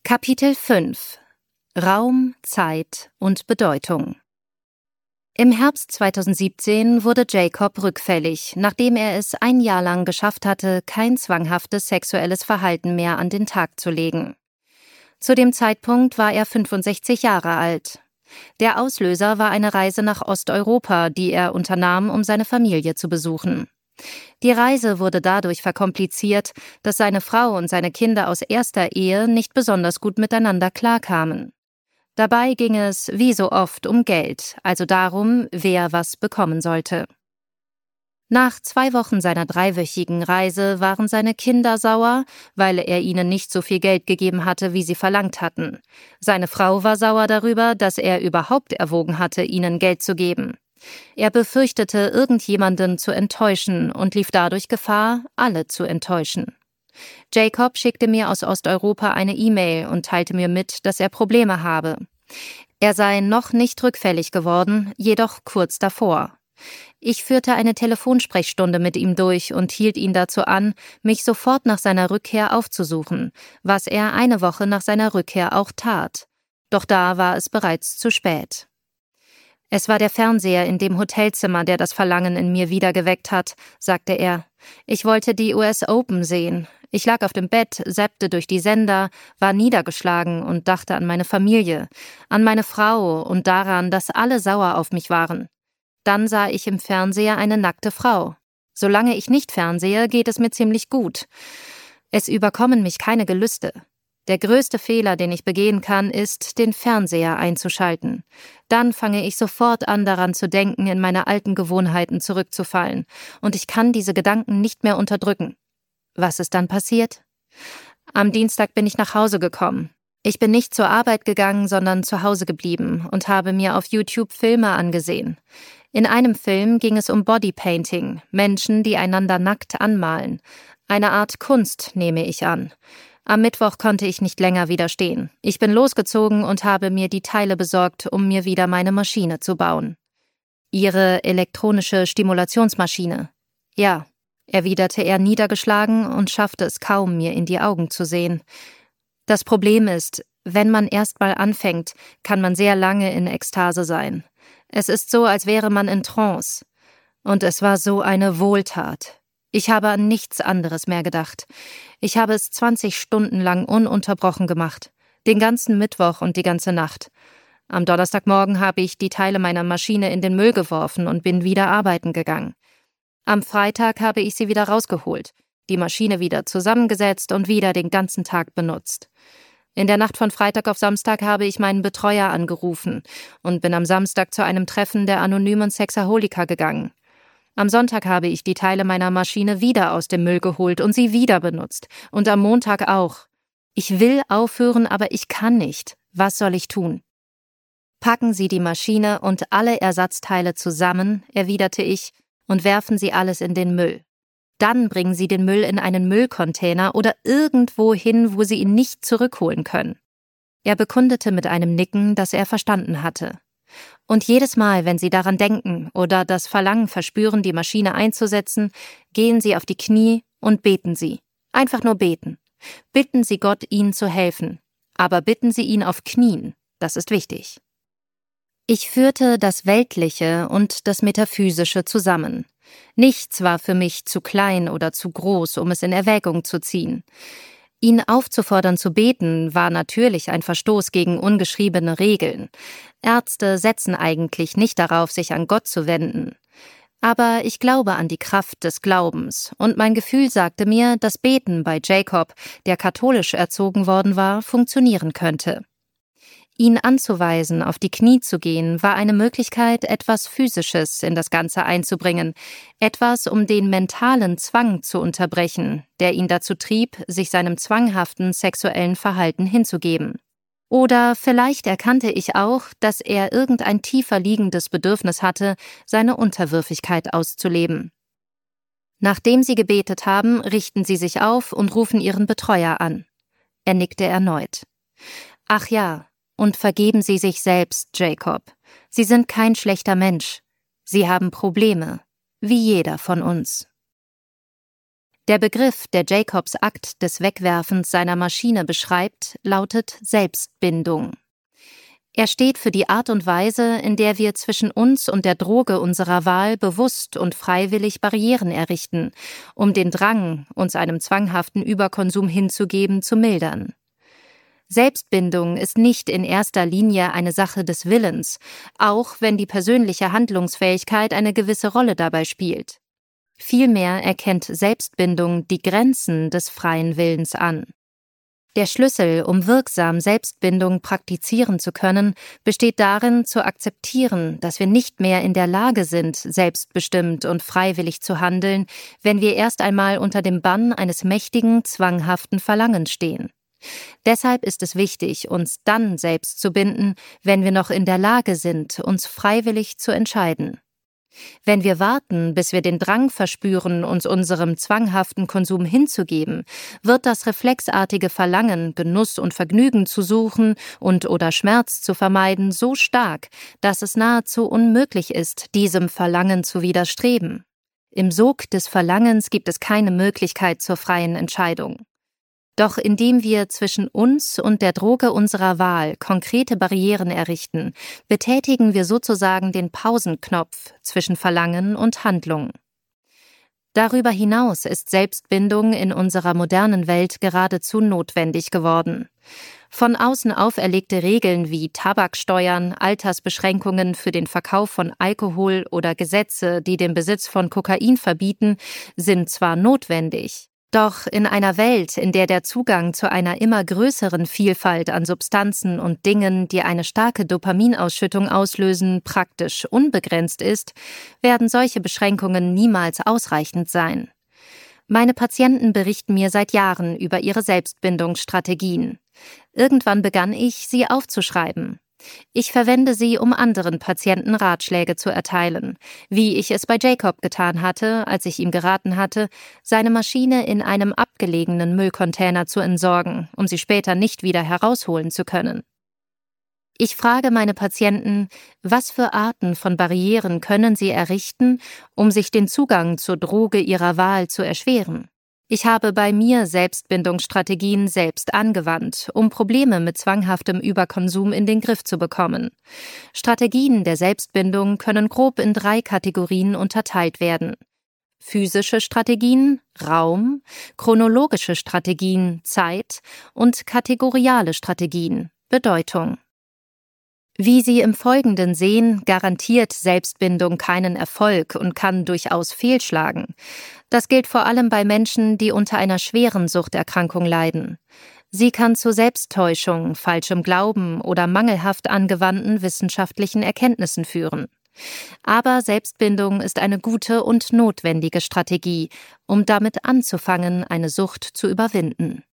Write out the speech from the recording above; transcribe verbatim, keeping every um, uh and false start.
Kapitel fünf: Raum, Zeit und Bedeutung. Im Herbst zweitausendsiebzehn wurde Jacob rückfällig, nachdem er es ein Jahr lang geschafft hatte, kein zwanghaftes sexuelles Verhalten mehr an den Tag zu legen. Zu dem Zeitpunkt war er fünfundsechzig Jahre alt. Der Auslöser war eine Reise nach Osteuropa, die er unternahm, um seine Familie zu besuchen. Die Reise wurde dadurch verkompliziert, dass seine Frau und seine Kinder aus erster Ehe nicht besonders gut miteinander klarkamen. Dabei ging es, wie so oft, um Geld, also darum, wer was bekommen sollte. Nach zwei Wochen seiner dreiwöchigen Reise waren seine Kinder sauer, weil er ihnen nicht so viel Geld gegeben hatte, wie sie verlangt hatten. Seine Frau war sauer darüber, dass er überhaupt erwogen hatte, ihnen Geld zu geben. Er befürchtete, irgendjemanden zu enttäuschen und lief dadurch Gefahr, alle zu enttäuschen. Jacob schickte mir aus Osteuropa eine E-Mail und teilte mir mit, dass er Probleme habe. Er sei noch nicht rückfällig geworden, jedoch kurz davor. Ich führte eine Telefonsprechstunde mit ihm durch und hielt ihn dazu an, mich sofort nach seiner Rückkehr aufzusuchen, was er eine Woche nach seiner Rückkehr auch tat. Doch da war es bereits zu spät. Es war der Fernseher in dem Hotelzimmer, der das Verlangen in mir wiedergeweckt hat, sagte er. Ich wollte die U S Open sehen. Ich lag auf dem Bett, zappte durch die Sender, war niedergeschlagen und dachte an meine Familie, an meine Frau und daran, dass alle sauer auf mich waren. Dann sah ich im Fernseher eine nackte Frau. Solange ich nicht fernsehe, geht es mir ziemlich gut. Es überkommen mich keine Gelüste. Der größte Fehler, den ich begehen kann, ist, den Fernseher einzuschalten. Dann fange ich sofort an, daran zu denken, in meine alten Gewohnheiten zurückzufallen. Und ich kann diese Gedanken nicht mehr unterdrücken. Was ist dann passiert? Am Dienstag bin ich nach Hause gekommen. Ich bin nicht zur Arbeit gegangen, sondern zu Hause geblieben und habe mir auf YouTube Filme angesehen. In einem Film ging es um Bodypainting, Menschen, die einander nackt anmalen. Eine Art Kunst, nehme ich an. Am Mittwoch konnte ich nicht länger widerstehen. Ich bin losgezogen und habe mir die Teile besorgt, um mir wieder meine Maschine zu bauen. Ihre elektronische Stimulationsmaschine? Ja, erwiderte er niedergeschlagen und schaffte es kaum, mir in die Augen zu sehen. Das Problem ist, wenn man erst mal anfängt, kann man sehr lange in Ekstase sein. Es ist so, als wäre man in Trance. Und es war so eine Wohltat. Ich habe an nichts anderes mehr gedacht. Ich habe es zwanzig Stunden lang ununterbrochen gemacht. Den ganzen Mittwoch und die ganze Nacht. Am Donnerstagmorgen habe ich die Teile meiner Maschine in den Müll geworfen und bin wieder arbeiten gegangen. Am Freitag habe ich sie wieder rausgeholt, die Maschine wieder zusammengesetzt und wieder den ganzen Tag benutzt. In der Nacht von Freitag auf Samstag habe ich meinen Betreuer angerufen und bin am Samstag zu einem Treffen der anonymen Sexaholiker gegangen. Am Sonntag habe ich die Teile meiner Maschine wieder aus dem Müll geholt und sie wieder benutzt. Und am Montag auch. Ich will aufhören, aber ich kann nicht. Was soll ich tun? Packen Sie die Maschine und alle Ersatzteile zusammen, erwiderte ich, und werfen Sie alles in den Müll. Dann bringen Sie den Müll in einen Müllcontainer oder irgendwo hin, wo Sie ihn nicht zurückholen können. Er bekundete mit einem Nicken, dass er verstanden hatte. Und jedes Mal, wenn Sie daran denken oder das Verlangen verspüren, die Maschine einzusetzen, gehen Sie auf die Knie und beten Sie. Einfach nur beten. Bitten Sie Gott, Ihnen zu helfen. Aber bitten Sie ihn auf Knien. Das ist wichtig. Ich führte das Weltliche und das Metaphysische zusammen. Nichts war für mich zu klein oder zu groß, um es in Erwägung zu ziehen. Ihn aufzufordern zu beten, war natürlich ein Verstoß gegen ungeschriebene Regeln. Ärzte setzen eigentlich nicht darauf, sich an Gott zu wenden. Aber ich glaube an die Kraft des Glaubens, und mein Gefühl sagte mir, dass Beten bei Jacob, der katholisch erzogen worden war, funktionieren könnte. Ihn anzuweisen, auf die Knie zu gehen, war eine Möglichkeit, etwas Physisches in das Ganze einzubringen, etwas, um den mentalen Zwang zu unterbrechen, der ihn dazu trieb, sich seinem zwanghaften sexuellen Verhalten hinzugeben. Oder vielleicht erkannte ich auch, dass er irgendein tiefer liegendes Bedürfnis hatte, seine Unterwürfigkeit auszuleben. Nachdem sie gebetet haben, richten sie sich auf und rufen ihren Betreuer an. Er nickte erneut. Ach ja, und vergeben Sie sich selbst, Jacob. Sie sind kein schlechter Mensch. Sie haben Probleme, wie jeder von uns. Der Begriff, der Jacobs Akt des Wegwerfens seiner Maschine beschreibt, lautet Selbstbindung. Er steht für die Art und Weise, in der wir zwischen uns und der Droge unserer Wahl bewusst und freiwillig Barrieren errichten, um den Drang, uns einem zwanghaften Überkonsum hinzugeben, zu mildern. Selbstbindung ist nicht in erster Linie eine Sache des Willens, auch wenn die persönliche Handlungsfähigkeit eine gewisse Rolle dabei spielt. Vielmehr erkennt Selbstbindung die Grenzen des freien Willens an. Der Schlüssel, um wirksam Selbstbindung praktizieren zu können, besteht darin, zu akzeptieren, dass wir nicht mehr in der Lage sind, selbstbestimmt und freiwillig zu handeln, wenn wir erst einmal unter dem Bann eines mächtigen, zwanghaften Verlangens stehen. Deshalb ist es wichtig, uns dann selbst zu binden, wenn wir noch in der Lage sind, uns freiwillig zu entscheiden. Wenn wir warten, bis wir den Drang verspüren, uns unserem zwanghaften Konsum hinzugeben, wird das reflexartige Verlangen, Genuss und Vergnügen zu suchen und oder Schmerz zu vermeiden, so stark, dass es nahezu unmöglich ist, diesem Verlangen zu widerstreben. Im Sog des Verlangens gibt es keine Möglichkeit zur freien Entscheidung. Doch indem wir zwischen uns und der Droge unserer Wahl konkrete Barrieren errichten, betätigen wir sozusagen den Pausenknopf zwischen Verlangen und Handlung. Darüber hinaus ist Selbstbindung in unserer modernen Welt geradezu notwendig geworden. Von außen auferlegte Regeln wie Tabaksteuern, Altersbeschränkungen für den Verkauf von Alkohol oder Gesetze, die den Besitz von Kokain verbieten, sind zwar notwendig, doch in einer Welt, in der der Zugang zu einer immer größeren Vielfalt an Substanzen und Dingen, die eine starke Dopaminausschüttung auslösen, praktisch unbegrenzt ist, werden solche Beschränkungen niemals ausreichend sein. Meine Patienten berichten mir seit Jahren über ihre Selbstbindungsstrategien. Irgendwann begann ich, sie aufzuschreiben. Ich verwende sie, um anderen Patienten Ratschläge zu erteilen, wie ich es bei Jacob getan hatte, als ich ihm geraten hatte, seine Maschine in einem abgelegenen Müllcontainer zu entsorgen, um sie später nicht wieder herausholen zu können. Ich frage meine Patienten, was für Arten von Barrieren können sie errichten, um sich den Zugang zur Droge ihrer Wahl zu erschweren. Ich habe bei mir Selbstbindungsstrategien selbst angewandt, um Probleme mit zwanghaftem Überkonsum in den Griff zu bekommen. Strategien der Selbstbindung können grob in drei Kategorien unterteilt werden: physische Strategien, Raum, chronologische Strategien, Zeit und kategoriale Strategien, Bedeutung. Wie Sie im Folgenden sehen, garantiert Selbstbindung keinen Erfolg und kann durchaus fehlschlagen. Das gilt vor allem bei Menschen, die unter einer schweren Suchterkrankung leiden. Sie kann zu Selbsttäuschung, falschem Glauben oder mangelhaft angewandten wissenschaftlichen Erkenntnissen führen. Aber Selbstbindung ist eine gute und notwendige Strategie, um damit anzufangen, eine Sucht zu überwinden.